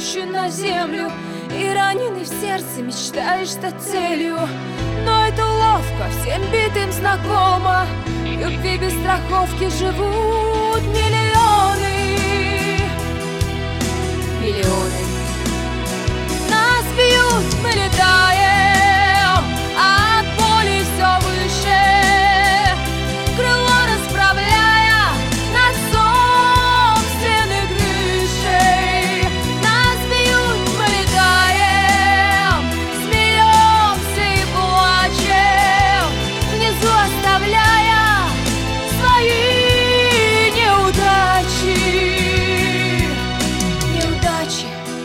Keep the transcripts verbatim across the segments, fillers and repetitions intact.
спущен на землю, и раненый в сердце мечтаешь стать целью. Но это уловка, всем битым знакома. Любви без страховки живут миллионы. Миллионы. Нас бьют, мы летаем, а от боли все выше, крыло расправляя над собственной крышей. Нас бьют, мы летаем, смеемся и плачем, внизу оставляя свои неудачи. Неудачи.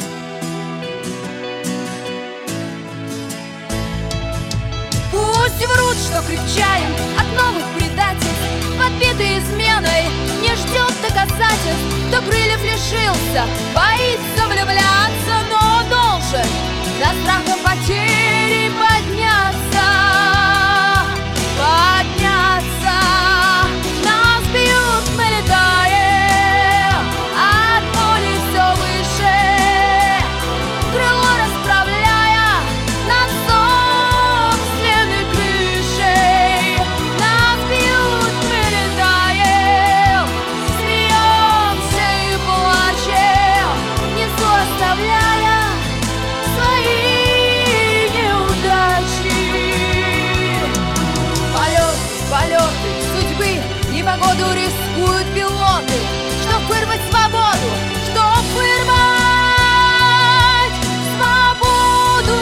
Пусть врут, что крепчаем от новых предательств, подбитый изменой не ждет доказательств. Кто крыльев лишился, боится влюбляться, но должен на страхом потери подняться. Подняться. Нас бьют, мы летаем, а от боли все выше, крыло расправляя над собственной крышей. Нас бьют, мы летаем, смеемся и плачем, внизу оставляя свои неудачи. Полеты, полеты судьбы, непогоду рискуют пилоты, чтоб вырвать свободу, чтоб вырвать свободу.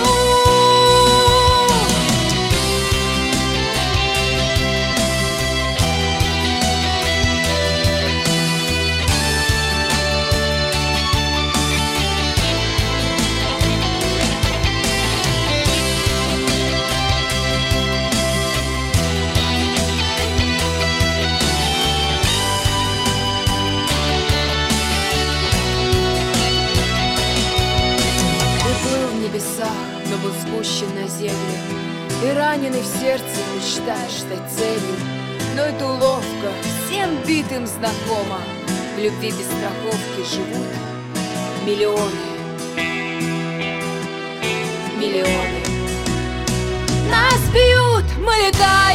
Ты плыл в небесах, но был спущен на землю, и раненый в сердце мечтаешь стать целью. Но это уловка, всем битым знакома. В любви без страховки живут миллионы. Миллионы. Нас бьют, мы летаем,